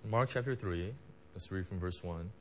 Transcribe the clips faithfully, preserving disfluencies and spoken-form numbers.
Mark chapter three. Let's read from verse one.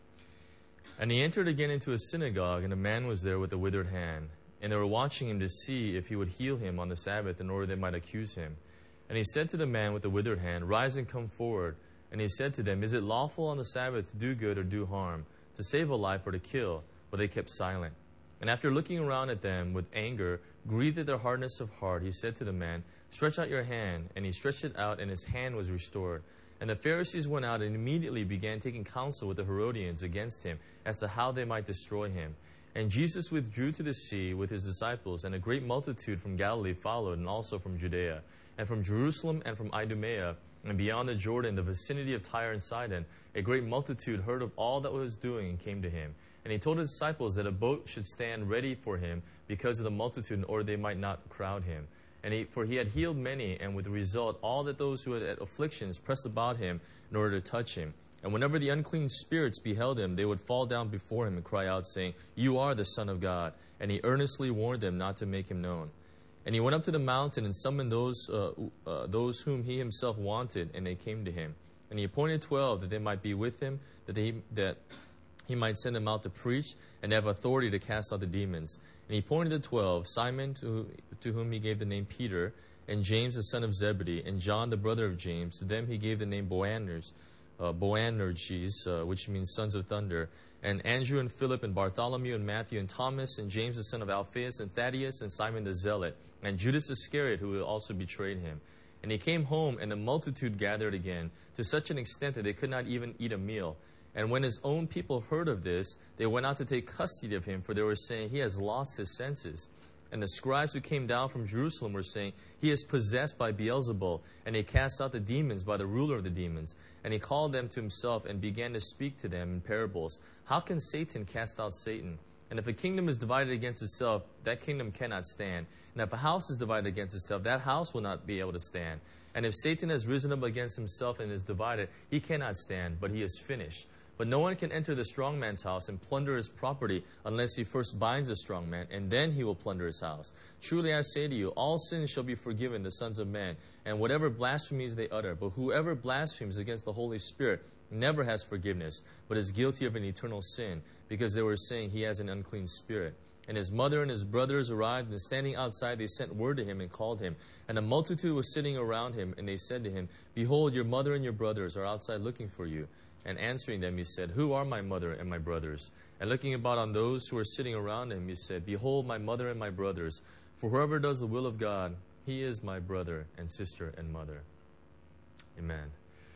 And he entered again into a synagogue, and a man was there with a withered hand. And they were watching him to see if he would heal him on the Sabbath, in order they might accuse him. And he said to the man with the withered hand, Rise and come forward. And he said to them, Is it lawful on the Sabbath to do good or do harm, to save a life or to kill? But they kept silent. And after looking around at them with anger, grieved at their hardness of heart, he said to the man, Stretch out your hand. And he stretched it out, and his hand was restored. And the Pharisees went out and immediately began taking counsel with the Herodians against him, as to how they might destroy him. And Jesus withdrew to the sea with his disciples, and a great multitude from Galilee followed, and also from Judea, and from Jerusalem, and from Idumea, and beyond the Jordan, the vicinity of Tyre and Sidon. A great multitude heard of all that was doing and came to him. And he told his disciples that a boat should stand ready for him because of the multitude, in order they might not crowd him. And he, for he had healed many, and with the result, all that those who had afflictions pressed about him in order to touch him. And whenever the unclean spirits beheld him, they would fall down before him and cry out, saying, You are the Son of God. And he earnestly warned them not to make him known. And he went up to the mountain and summoned those uh, uh, those whom he himself wanted, and they came to him. And he appointed twelve that they might be with him, that they that he might send them out to preach and have authority to cast out the demons. And he appointed the twelve, Simon, to, to whom he gave the name Peter, and James the son of Zebedee, and John the brother of James. To them he gave the name Boanerges, uh, Boanerges, uh, which means sons of thunder, and Andrew and Philip and Bartholomew and Matthew and Thomas and James the son of Alphaeus and Thaddeus and Simon the Zealot, and Judas Iscariot, who also betrayed him. And he came home, and the multitude gathered again, to such an extent that they could not even eat a meal. And when his own people heard of this, they went out to take custody of him, for they were saying, He has lost his senses. And the scribes who came down from Jerusalem were saying, He is possessed by Beelzebul, and he casts out the demons by the ruler of the demons. And he called them to himself and began to speak to them in parables. How can Satan cast out Satan? And if a kingdom is divided against itself, that kingdom cannot stand. And if a house is divided against itself, that house will not be able to stand. And if Satan has risen up against himself and is divided, he cannot stand, but he is finished. But no one can enter the strong man's house and plunder his property unless he first binds the strong man, and then he will plunder his house. Truly I say to you, all sins shall be forgiven the sons of men, and whatever blasphemies they utter. But whoever blasphemes against the Holy Spirit never has forgiveness, but is guilty of an eternal sin, because they were saying he has an unclean spirit. And his mother and his brothers arrived, and standing outside they sent word to him and called him. And a multitude was sitting around him, and they said to him, Behold, your mother and your brothers are outside looking for you. And answering them, he said, Who are my mother and my brothers? And looking about on those who were sitting around him, he said, Behold, my mother and my brothers. For whoever does the will of God, he is my brother and sister and mother. Amen.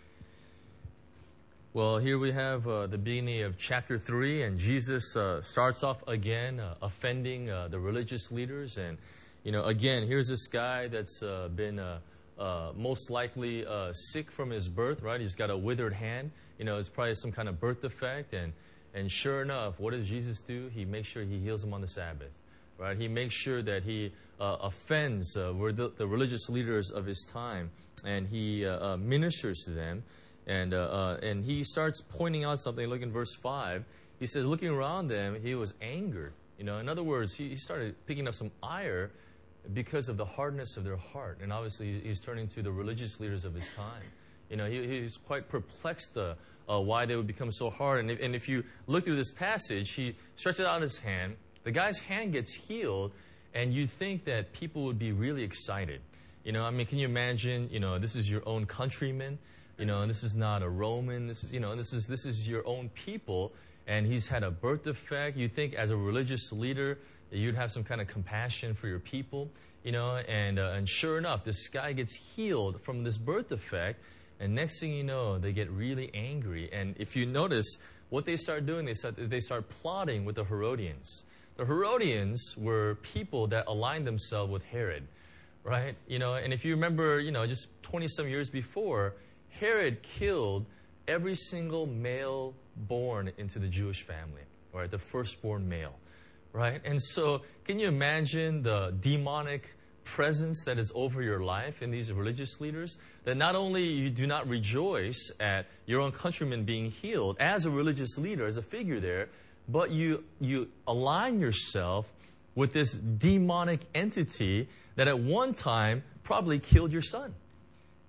Well, here we have uh, the beginning of chapter three, and Jesus uh, starts off again uh, offending uh, the religious leaders. And, you know, again, here's this guy that's uh, been uh, uh, most likely uh, sick from his birth, right? He's got a withered hand. You know, it's probably some kind of birth defect. And, and sure enough, what does Jesus do? He makes sure he heals him on the Sabbath, right? He makes sure that he uh, offends uh, the, the religious leaders of his time, and he uh, uh, ministers to them. And uh, uh, and he starts pointing out something. Look in verse five. He says, looking around them, he was angered. You know, in other words, he, he started picking up some ire because of the hardness of their heart. And obviously, he's turning to the religious leaders of his time. You know, he, he's quite perplexed uh, uh, why they would become so hard. And if, and if you look through this passage, he stretches out his hand. The guy's hand gets healed, and you think that people would be really excited. You know, I mean, can you imagine? You know, this is your own countryman. You know, and this is not a Roman. This is, you know, this is this is your own people, and he's had a birth defect. You think, as a religious leader, you'd have some kind of compassion for your people, you know. And uh, and sure enough, this guy gets healed from this birth defect, and next thing you know, they get really angry. And if you notice, what they start doing, they start they start plotting with the Herodians. The Herodians were people that aligned themselves with Herod, right? You know, and if you remember, you know, just twenty-some years before, Herod killed every single male born into the Jewish family, right? The firstborn male, right? And so can you imagine the demonic presence that is over your life in these religious leaders? That not only you do not rejoice at your own countrymen being healed as a religious leader, as a figure there, but you, you align yourself with this demonic entity that at one time probably killed your son.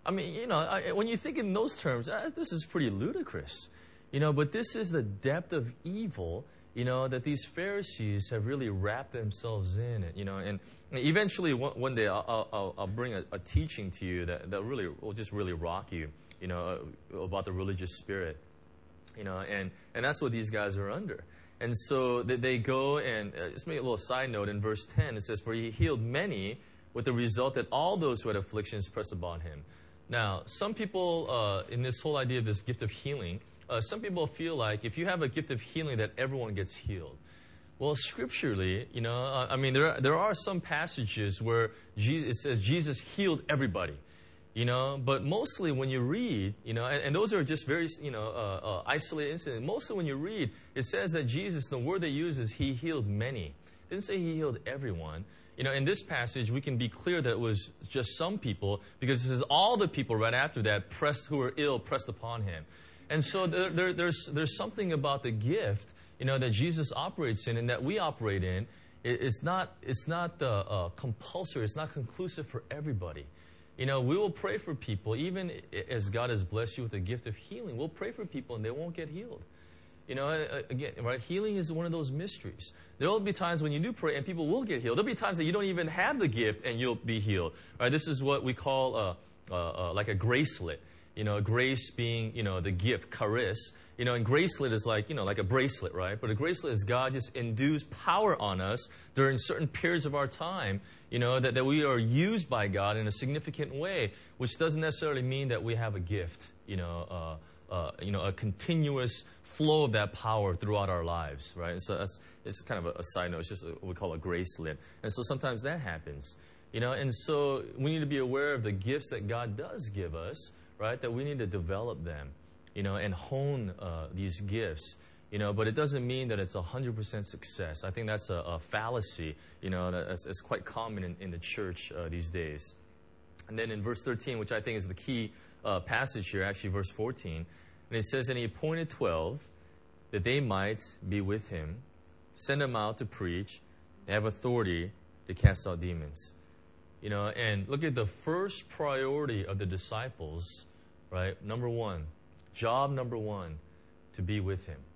I mean, you know, I, when you think in those terms, uh, this is pretty ludicrous. You know, but this is the depth of evil, you know, that these Pharisees have really wrapped themselves in. You know, and eventually one, one day I'll, I'll, I'll bring a, a teaching to you that, that really will just really rock you, you know, about the religious spirit. You know, and, and that's what these guys are under. And so they, they go and, uh, just make a little side note, in verse ten, it says, "For he healed many, with the result that all those who had afflictions pressed upon him." Now, some people, uh, in this whole idea of this gift of healing, uh, some people feel like if you have a gift of healing that everyone gets healed. Well, scripturally, you know, uh, I mean, there are, there are some passages where Jesus, it says Jesus healed everybody. You know, but mostly when you read, you know, and, and those are just very, you know, uh, uh, isolated incidents. Mostly when you read, it says that Jesus, the word they use is he healed many. It didn't say he healed everyone. You know, in this passage, we can be clear that it was just some people, because it says all the people right after that pressed, who were ill pressed upon him. And so there, there, there's, there's something about the gift, you know, that Jesus operates in and that we operate in. It, it's not, it's not uh, uh, compulsory. It's not conclusive for everybody. You know, we will pray for people, even as God has blessed you with the gift of healing. We'll pray for people and they won't get healed. You know, again, right? Healing is one of those mysteries. There will be times when you do pray and people will get healed. There'll be times that you don't even have the gift and you'll be healed. Right? This is what we call uh, uh, uh, like a gracelet. You know, grace being, you know, the gift, charis. You know, and gracelet is like, you know, like a bracelet, right? But a bracelet is God just endues power on us during certain periods of our time, you know, that, that we are used by God in a significant way, which doesn't necessarily mean that we have a gift, you know, uh, uh, you know, a continuous flow of that power throughout our lives, right? So that's, it's kind of a, a side note. It's just a, what we call a gracelet. And so sometimes that happens, you know, and so we need to be aware of the gifts that God does give us, right? That we need to develop them, you know, and hone uh, these gifts, you know, but it doesn't mean that it's one hundred percent success. I think that's a, a fallacy, you know, that's, that's quite common in, in the church uh, these days. And then in verse thirteen, which I think is the key uh, passage here, actually verse fourteen, and it says, "And he appointed twelve, that they might be with him, send them out to preach, and have authority to cast out demons." You know, and look at the first priority of the disciples, right? Number one, job number one, to be with him.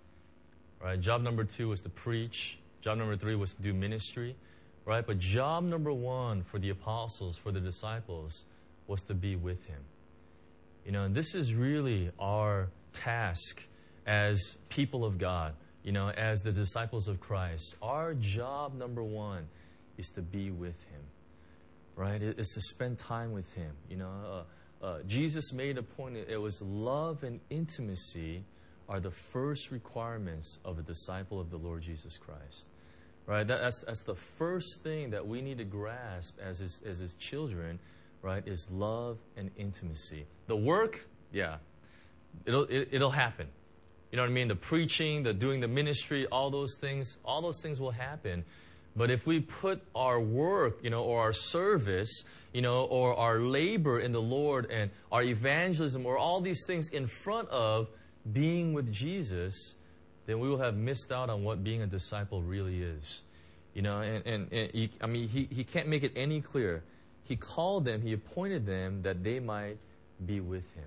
Right? Job number two was to preach. Job number three was to do ministry. Right? But job number one for the apostles, for the disciples, was to be with him. You know, and this is really our task as people of God, you know, as the disciples of Christ. Our job number one is to be with him. Right? It, it's to spend time with him. You know, uh, uh, Jesus made a point. It was love and intimacy are the first requirements of a disciple of the Lord Jesus Christ. Right? That, that's, that's the first thing that we need to grasp as his, as his children, right, is love and intimacy. The work, yeah, it'll, it, it'll happen. You know what I mean? The preaching, the doing the ministry, all those things, all those things will happen. But if we put our work, you know, or our service, you know, or our labor in the Lord and our evangelism or all these things in front of being with Jesus, then we will have missed out on what being a disciple really is. You know, and, and, and he, I mean, he, he can't make it any clearer. He called them, he appointed them that they might be with him.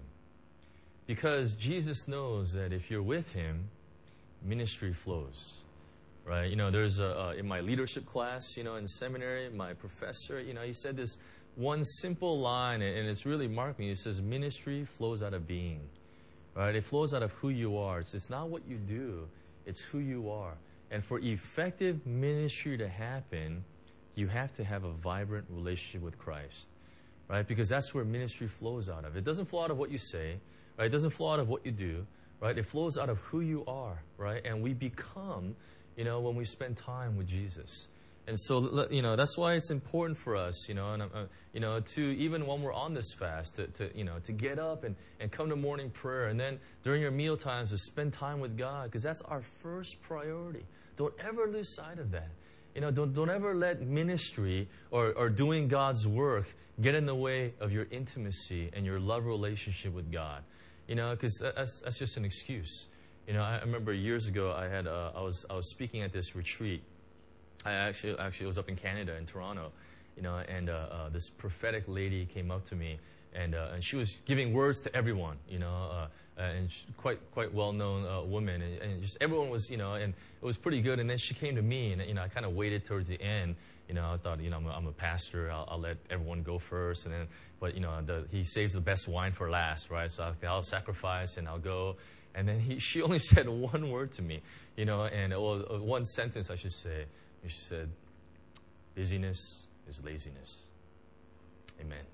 Because Jesus knows that if you're with him, ministry flows. Right? You know, there's a, uh, in my leadership class, you know, in seminary, my professor, you know, he said this one simple line, and it's really marked me. He says, ministry flows out of being. Right? It flows out of who you are. It's, it's not what you do. It's who you are. And for effective ministry to happen, you have to have a vibrant relationship with Christ. Right? Because that's where ministry flows out of. It doesn't flow out of what you say. Right? It doesn't flow out of what you do. Right? It flows out of who you are. Right? And we become, you know, when we spend time with Jesus. And so, you know, that's why it's important for us, you know, and, uh, you know, to, even when we're on this fast, to, to you know, to get up and, and come to morning prayer. And then during your meal times to spend time with God, because that's our first priority. Don't ever lose sight of that. You know, don't, don't ever let ministry or, or doing God's work get in the way of your intimacy and your love relationship with God. You know, because that's, that's just an excuse. You know, I remember years ago, I had uh, I was I was speaking at this retreat. I actually actually was up in Canada, in Toronto, you know, and uh, uh, this prophetic lady came up to me, And, uh, and she was giving words to everyone, you know, uh, and she, quite quite well-known uh, woman, and, and just everyone was, you know, and it was pretty good. And then she came to me, and you know, I kind of waited towards the end. You know, I thought, you know, I'm a, I'm a pastor. I'll, I'll let everyone go first, and then, but you know, the, he saves the best wine for last, right? So I, I'll sacrifice and I'll go. And then he, she only said one word to me, you know, and well, one sentence I should say. She said, "Busyness is laziness." Amen.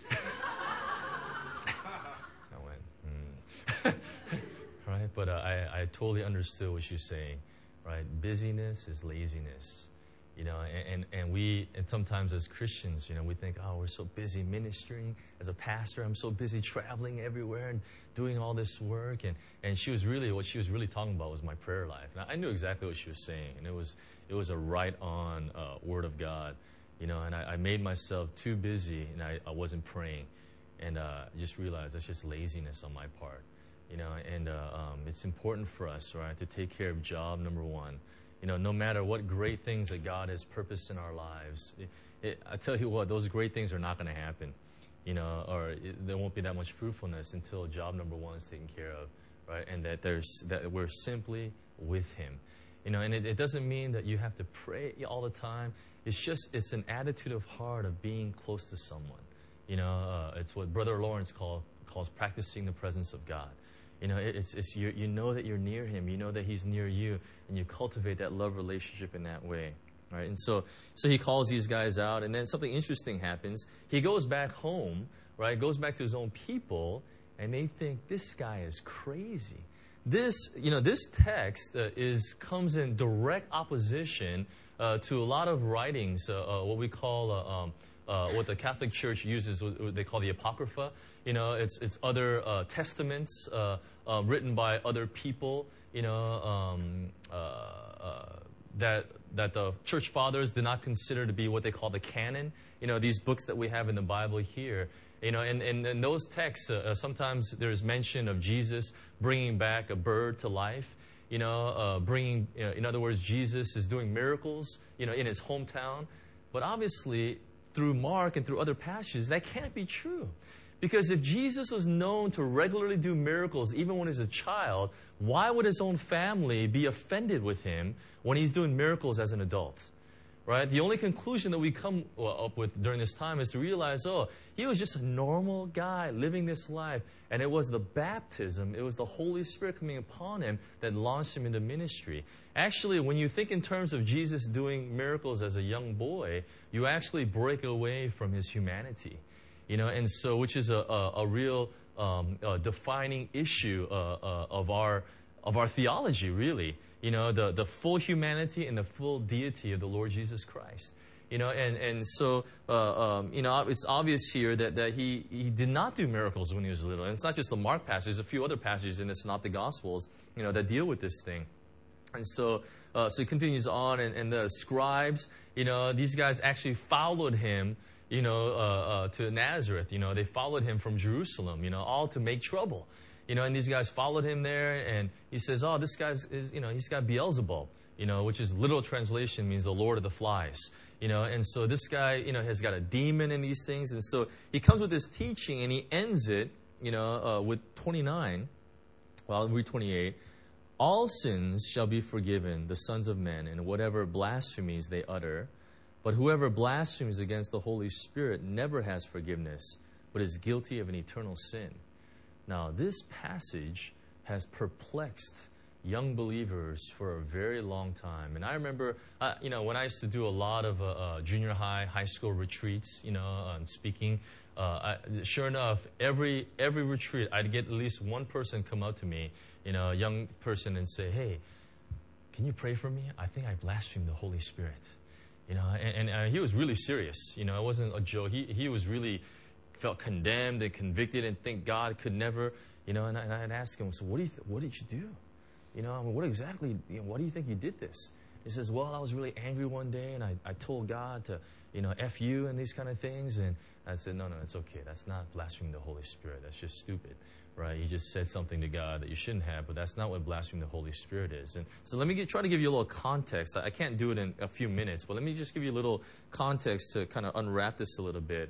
I went, hmm. Right? But uh, I, I totally understood what she's saying, right? Busyness is laziness, you know, and, and, and we, and sometimes as Christians, you know, we think, oh, we're so busy ministering. As a pastor, I'm so busy traveling everywhere and doing all this work. And, and she was really, what she was really talking about was my prayer life. And I knew exactly what she was saying, and it was, it was a right-on uh, word of God. You know, and I, I made myself too busy, and I, I wasn't praying. And uh, I just realized that's just laziness on my part. You know, and uh, um, it's important for us, right, to take care of job number one. You know, no matter what great things that God has purposed in our lives, it, it, I tell you what, those great things are not going to happen. You know, or it, there won't be that much fruitfulness until job number one is taken care of, right? And that there's that we're simply with Him. You know, and it, it doesn't mean that you have to pray all the time. It's just, it's an attitude of heart of being close to someone. You know, uh, it's what Brother Lawrence call, calls practicing the presence of God. You know, it, it's, it's you, you know that you're near Him. You know that He's near you, and you cultivate that love relationship in that way. Right? And so, so he calls these guys out, and then something interesting happens. He goes back home, right? Goes back to his own people, and they think this guy is crazy. This, you know, this text uh, is comes in direct opposition uh, to a lot of writings, uh, uh, what we call, uh, um, uh, what the Catholic Church uses, what they call the Apocrypha. You know, it's it's other uh, testaments uh, uh, written by other people. You know, um, uh, uh, that that the church fathers did not consider to be what they call the canon. You know, these books that we have in the Bible here. You know, and, and in those texts, uh, sometimes there's mention of Jesus bringing back a bird to life. You know, uh, bringing, you know, in other words, Jesus is doing miracles, you know, in his hometown. But obviously, through Mark and through other passages, that can't be true. Because if Jesus was known to regularly do miracles even when he was a child, why would his own family be offended with him when he's doing miracles as an adult? Right? The only conclusion that we come up with during this time is to realize, oh, he was just a normal guy living this life. And it was the baptism, it was the Holy Spirit coming upon him that launched him into ministry. Actually, when you think in terms of Jesus doing miracles as a young boy, you actually break away from his humanity. You know, and so, which is a, a, a real um, a defining issue uh, uh, of our of our theology, really. You know, the, the full humanity and the full deity of the Lord Jesus Christ. You know, and, and so, uh, um, you know, it's obvious here that, that he, he did not do miracles when he was little. And it's not just the Mark passage. There's a few other passages in the Synoptic Gospels, you know, that deal with this thing. And so, uh, so he continues on, and, and the scribes, you know, these guys actually followed him, you know, uh, uh, to Nazareth. You know, they followed him from Jerusalem, you know, all to make trouble. You know, and these guys followed him there, and he says, oh, this guy's, is, you know, he's got Beelzebub, you know, which is literal translation means the Lord of the Flies. You know, and so this guy, you know, has got a demon in these things. And so he comes with this teaching, and he ends it, you know, uh, with twenty-nine. Well, I'll read twenty-eight. All sins shall be forgiven the sons of men, and whatever blasphemies they utter. But whoever blasphemes against the Holy Spirit never has forgiveness, but is guilty of an eternal sin. Now, this passage has perplexed young believers for a very long time. And I remember, uh, you know, when I used to do a lot of uh, uh, junior high, high school retreats, you know, uh, speaking, uh, I, sure enough, every every retreat, I'd get at least one person come up to me, you know, a young person, and say, hey, can you pray for me? I think I blasphemed the Holy Spirit. You know, and, and uh, he was really serious. You know, it wasn't a joke. He, he was really felt condemned and convicted and think God could never, you know, and, I, and I'd ask him, so what do you, th- what did you do? You know, I mean, what exactly, you know, why do you think you did this? He says, well, I was really angry one day, and I, I told God to, you know, F you and these kind of things. And I said, no, no, it's okay. That's not blaspheming the Holy Spirit. That's just stupid, right? You just said something to God that you shouldn't have, but that's not what blaspheming the Holy Spirit is. And so let me get, try to give you a little context. I can't do it in a few minutes, but let me just give you a little context to kind of unwrap this a little bit.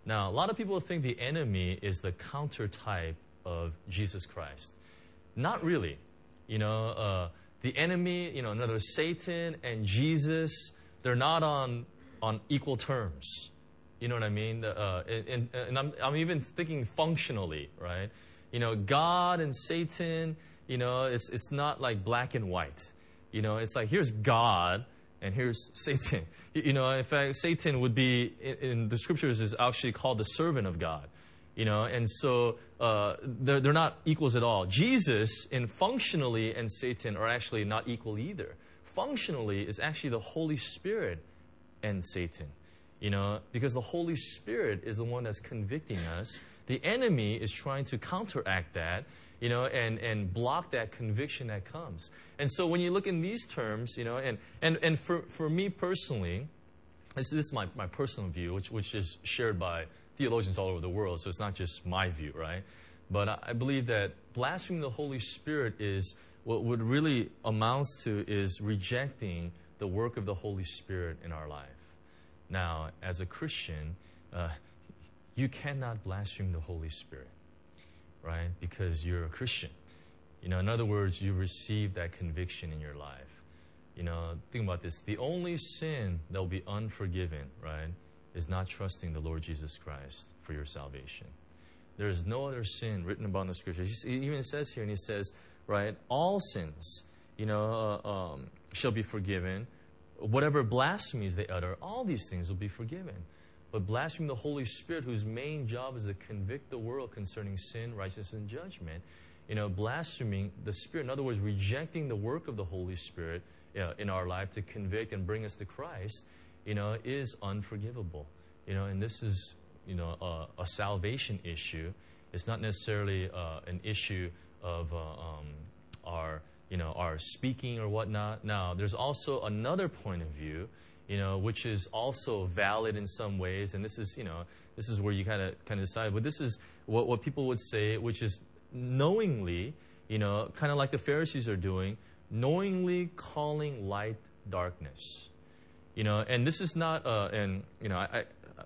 Now, a lot of people think the enemy is the counter type of Jesus Christ. Not really. You know, uh, the enemy, you know, in other words, Satan and Jesus, they're not on on equal terms. You know what I mean? Uh, and and I'm, I'm even thinking functionally, right? You know, God and Satan, you know, it's it's not like black and white. You know, it's like here's God and here's Satan. You know, in fact, Satan would be, in, in the scriptures, is actually called the servant of God. You know, and so uh, they're, they're not equals at all. Jesus, in functionally, and Satan are actually not equal either. Functionally is actually the Holy Spirit and Satan. You know, because the Holy Spirit is the one that's convicting us. The enemy is trying to counteract that, you know, and, and block that conviction that comes. And so when you look in these terms, you know, and, and, and for, for me personally, this, this is my, my personal view, which, which is shared by theologians all over the world, so it's not just my view, right? But I, I believe that blaspheming the Holy Spirit is, what would really amounts to is rejecting the work of the Holy Spirit in our life. Now, as a Christian, uh, you cannot blaspheme the Holy Spirit, right? Because you're a Christian. You know, in other words, you receive that conviction in your life. You know, think about this. The only sin that will be unforgiven, right, is not trusting the Lord Jesus Christ for your salvation. There is no other sin written about in the Scriptures. He even says here, and he says, right, all sins, you know, uh, um, shall be forgiven. Whatever blasphemies they utter, all these things will be forgiven. But blaspheming the Holy Spirit, whose main job is to convict the world concerning sin, righteousness, and judgment, you know, blaspheming the Spirit, in other words, rejecting the work of the Holy Spirit uh, in our life to convict and bring us to Christ, you know, is unforgivable. You know, and this is, you know, a, a salvation issue. It's not necessarily uh, an issue of uh, um, our you know, our speaking or whatnot. Now, there's also another point of view, you know, which is also valid in some ways, and this is, you know, this is where you kind of kind of decide. But this is what what people would say, which is knowingly, you know, kind of like the Pharisees are doing, knowingly calling light darkness, you know. And this is not, uh, and you know, I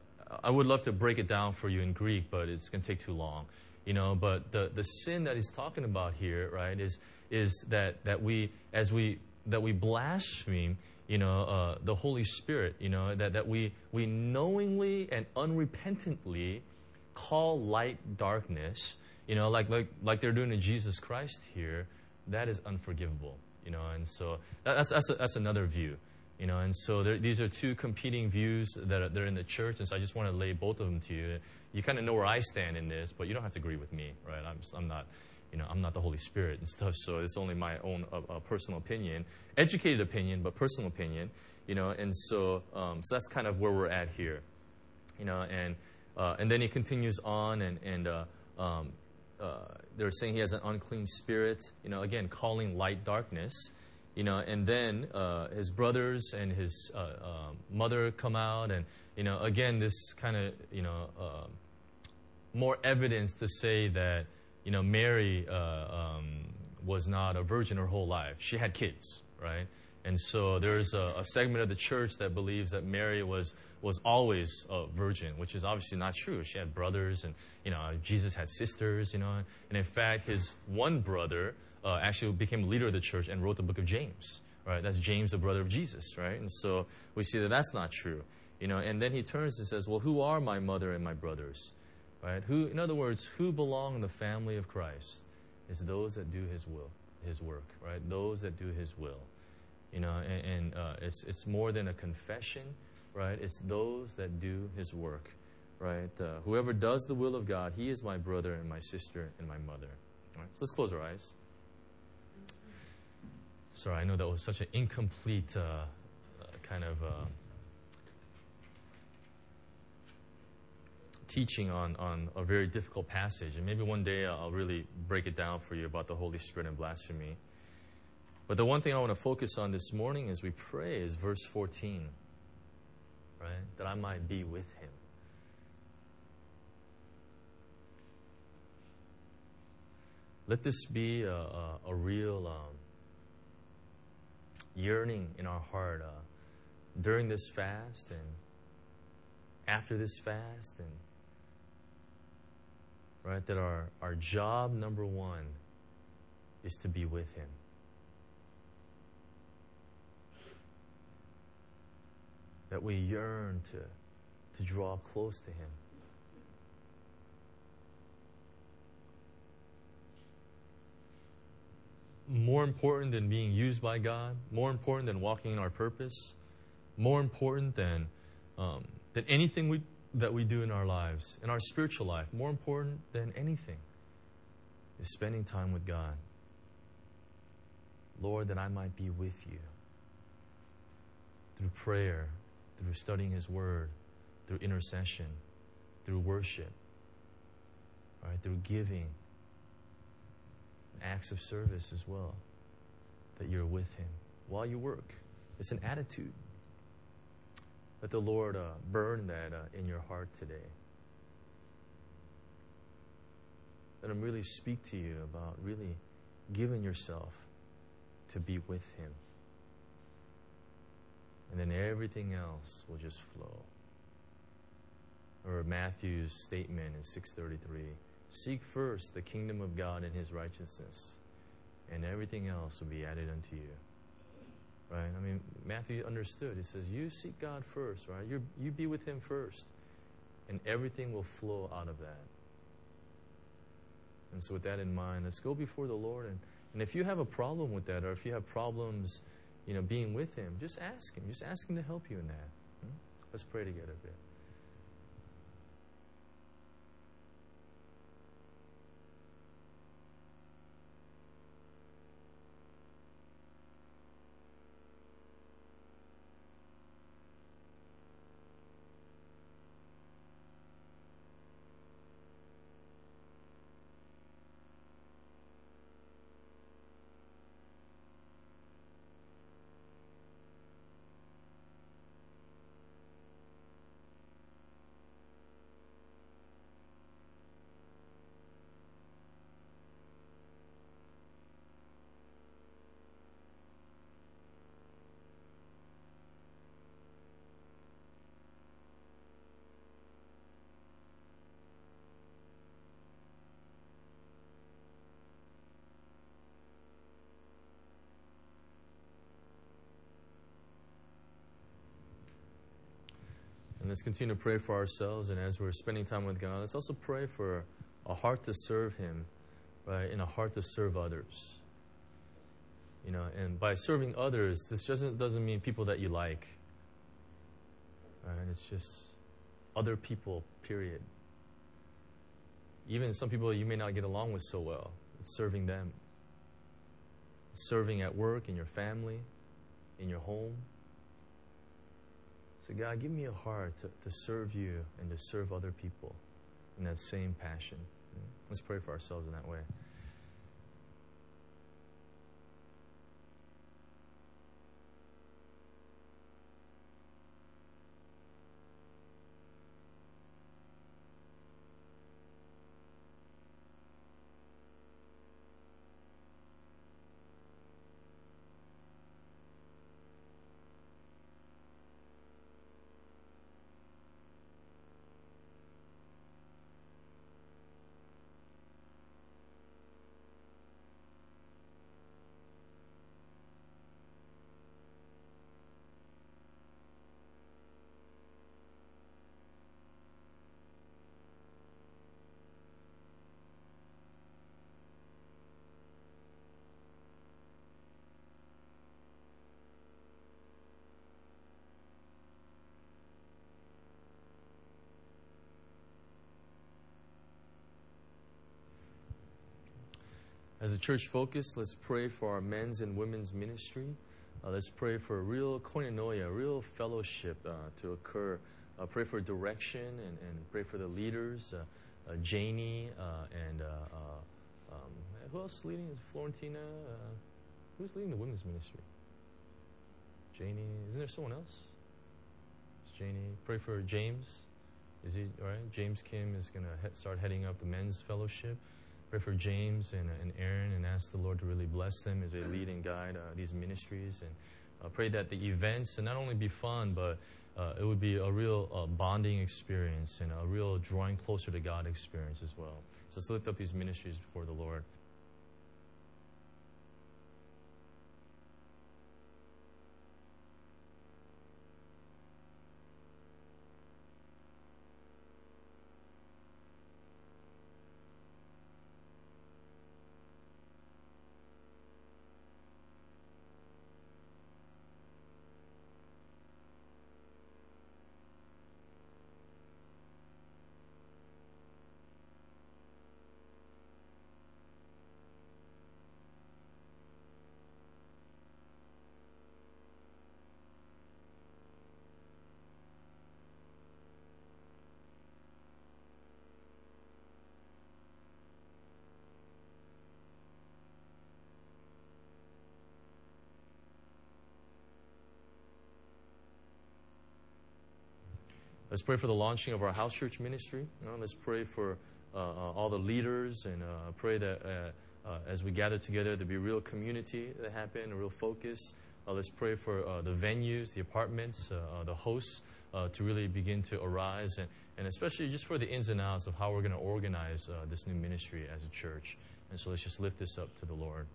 I would love to break it down for you in Greek, but it's going to take too long, you know. But the the sin that he's talking about here, right, is. is that, that we, as we, that we blaspheme, you know, uh, the Holy Spirit, you know, that, that we, we knowingly and unrepentantly call light darkness, you know, like, like, like they're doing to Jesus Christ here, that is unforgivable, you know, and so that's, that's, a, that's another view, you know, and so there, these are two competing views that are, that are in the church, and so I just want to lay both of them to you. You kind of know where I stand in this, but you don't have to agree with me, right? I'm, I'm not... You know, I'm not the Holy Spirit and stuff, so it's only my own uh, uh, personal opinion, educated opinion, but personal opinion. You know, and so, um, so that's kind of where we're at here. You know, and uh, and then he continues on, and and uh, um, uh, they're saying he has an unclean spirit. You know, again, calling light darkness. You know, and then uh, his brothers and his uh, uh, mother come out, and you know, again, this kind of you know uh, more evidence to say that. You know, Mary uh, um, was not a virgin her whole life. She had kids, right? And so there's a, a segment of the church that believes that Mary was was always a virgin, which is obviously not true. She had brothers, and you know, Jesus had sisters, you know. And in fact, his one brother uh, actually became a leader of the church and wrote the book of James, right? That's James, the brother of Jesus, right? And so we see that that's not true, you know. And then he turns and says, well, who are my mother and my brothers? Right? Who, in other words, who belong in the family of Christ is those that do His will, His work, right? Those that do His will, you know. And, and uh, it's it's more than a confession, right? It's those that do His work, right? Uh, whoever does the will of God, he is my brother and my sister and my mother. All right? So let's close our eyes. Sorry, I know that was such an incomplete uh, uh, kind of. Uh, teaching on, on a very difficult passage. And maybe one day I'll really break it down for you about the Holy Spirit and blasphemy. But the one thing I want to focus on this morning as we pray is verse fourteen, right? That I might be with Him. Let this be a, a, a real um, yearning in our heart uh, during this fast and after this fast and right? That our, our job number one is to be with Him. That we yearn to, to draw close to Him. More important than being used by God, more important than walking in our purpose, more important than um, than anything we, that we do in our lives, in our spiritual life, more important than anything is spending time with God. Lord, that I might be with you through prayer, through studying His Word, through intercession, through worship, right, through giving, acts of service as well, that you're with Him while you work. It's an attitude. Let the Lord uh, burn that uh, in your heart today. Let Him really speak to you about really giving yourself to be with Him. And then everything else will just flow. Or Matthew's statement in six thirty-three, seek first the kingdom of God and His righteousness, and everything else will be added unto you. Right? I mean, Matthew understood. He says, you seek God first, right? You you be with Him first, and everything will flow out of that. And so with that in mind, let's go before the Lord. And, and if you have a problem with that, or if you have problems, you know, being with Him, just ask Him. Just ask Him to help you in that. Hmm? Let's pray together a bit. And let's continue to pray for ourselves. And as we're spending time with God, let's also pray for a heart to serve Him, right? And a heart to serve others. You know, and by serving others, this doesn't doesn't mean people that you like. Right? It's just other people, period. Even some people you may not get along with so well. It's serving them. It's serving at work, in your family, in your home. So God, give me a heart to, to serve you and to serve other people in that same passion. Let's pray for ourselves in that way. As a church focus, let's pray for our men's and women's ministry. Uh, let's pray for a real koinonia, real fellowship uh, to occur. Uh, pray for direction and, and pray for the leaders, uh, uh, Janie uh, and uh, uh, um, who else is leading? Is it Florentina? Uh, who's leading the women's ministry? Janie. Isn't there someone else? It's Janie. Pray for James. Is he all right? James Kim is going to he- start heading up the men's fellowship. Pray for James and, and Aaron and ask the Lord to really bless them as they lead and guide uh, these ministries. And uh, pray that the events and not only be fun, but uh, it would be a real uh, bonding experience and a real drawing closer to God experience as well. So let's lift up these ministries before the Lord. Let's pray for the launching of our house church ministry. You know, let's pray for uh, uh, all the leaders and uh, pray that uh, uh, as we gather together, there be real community that happen, a real focus. Uh, let's pray for uh, the venues, the apartments, uh, uh, the hosts uh, to really begin to arise, and, and especially just for the ins and outs of how we're going to organize uh, this new ministry as a church. And so let's just lift this up to the Lord.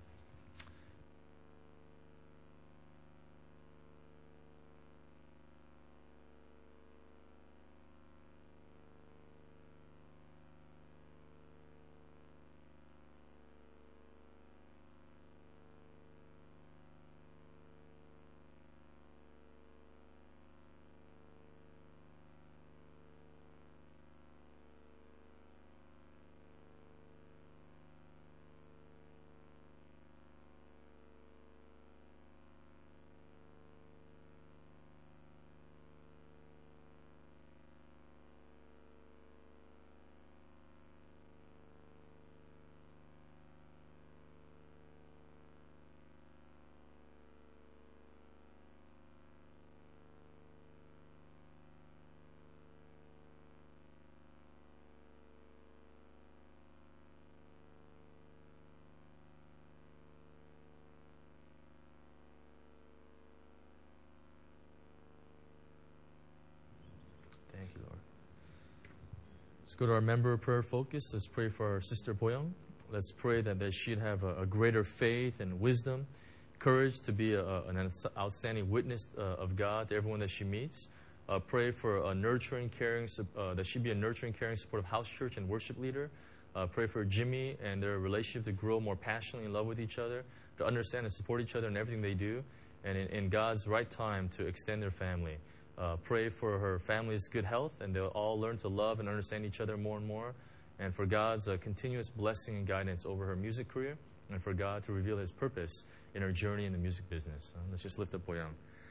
Thank you, Lord. Let's go to our member prayer focus. Let's pray for our sister Boyoung. Let's pray that, that she'd have a, a greater faith and wisdom, courage to be a, an outstanding witness uh, of God to everyone that she meets. Uh, pray for a nurturing, caring, uh, that she'd be a nurturing, caring, supportive house church and worship leader. Uh, pray for Jimmy and their relationship to grow more passionately in love with each other, to understand and support each other in everything they do, and in, in God's right time to extend their family. Uh, pray for her family's good health, and they'll all learn to love and understand each other more and more, and for God's uh, continuous blessing and guidance over her music career, and for God to reveal His purpose in her journey in the music business. Uh, let's just lift up Boyoung.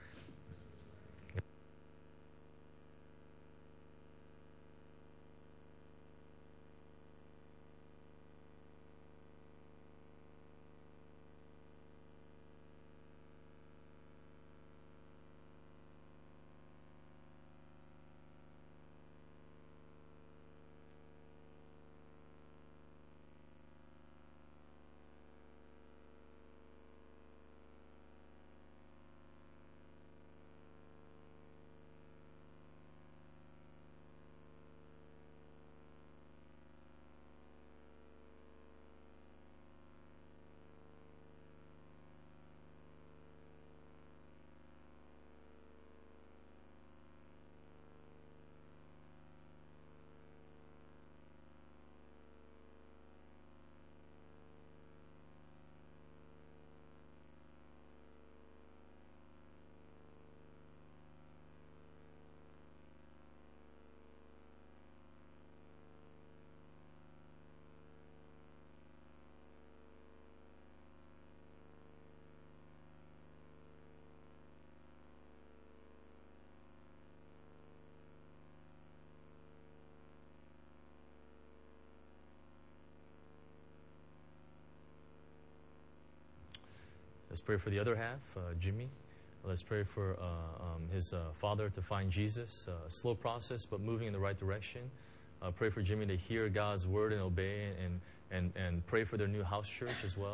Let's pray for the other half, uh, Jimmy. Let's pray for uh, um, his uh, father to find Jesus. Uh, slow process, but moving in the right direction. Uh, pray for Jimmy to hear God's word and obey, and, and, and pray for their new house church as well.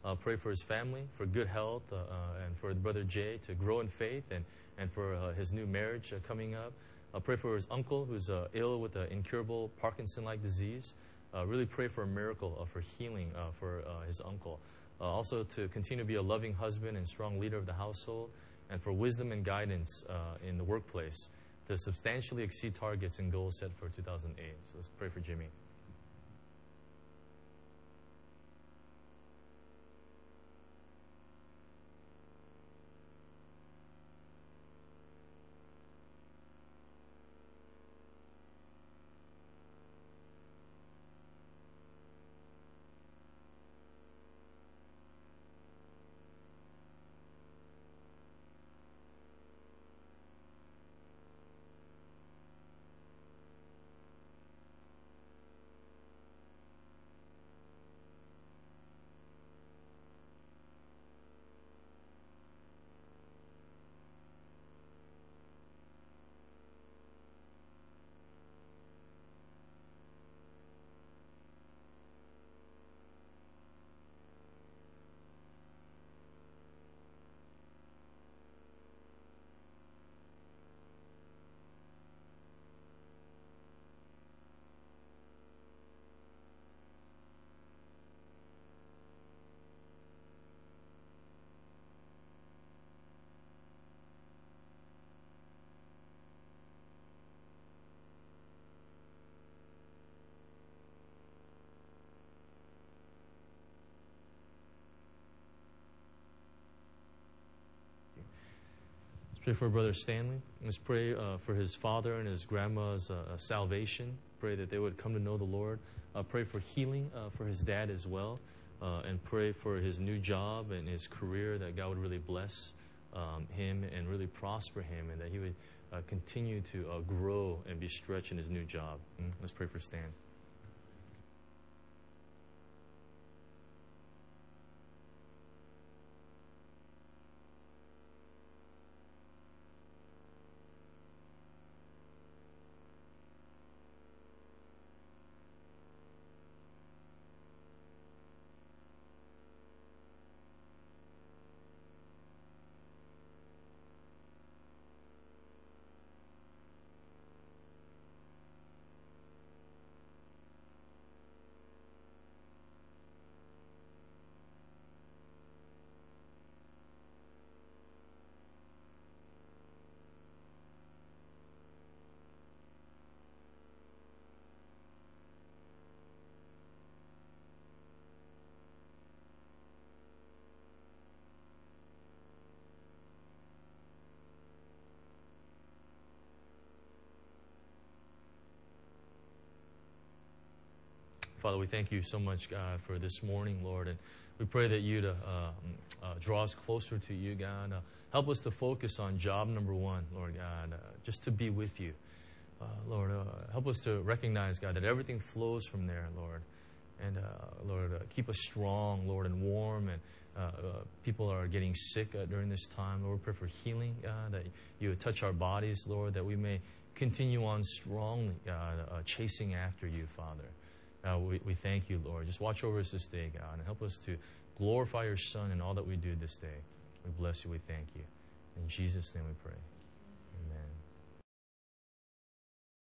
Uh, pray for his family, for good health, uh, uh, and for brother Jay to grow in faith, and, and for uh, his new marriage uh, coming up. Uh, pray for his uncle who's uh, ill with an incurable Parkinson-like disease. Uh, really pray for a miracle, uh, for healing uh, for uh, his uncle. Uh, also to continue to be a loving husband and strong leader of the household, and for wisdom and guidance uh, in the workplace to substantially exceed targets and goals set for two thousand eight. So let's pray for Jimmy. Pray for Brother Stanley. Let's pray uh, for his father and his grandma's uh, uh, salvation. Pray that they would come to know the Lord. Uh, pray for healing uh, for his dad as well. Uh, and pray for his new job and his career, that God would really bless um, him and really prosper him, and that he would uh, continue to uh, grow and be stretched in his new job. Mm? Let's pray for Stan. Father, we thank you so much, God, for this morning, Lord, and we pray that you to uh, uh, draw us closer to you, God. Uh, help us to focus on job number one, Lord God, uh, just to be with you. Uh, Lord, uh, help us to recognize, God, that everything flows from there, Lord. And, uh, Lord, uh, keep us strong, Lord, and warm. And uh, uh, people are getting sick uh, during this time. Lord, we pray for healing, God, that you would touch our bodies, Lord, that we may continue on strongly, God, uh, chasing after you, Father. Uh, we, we thank you, Lord. Just watch over us this day, God, and help us to glorify your Son in all that we do this day. We bless you. We thank you. In Jesus' name we pray.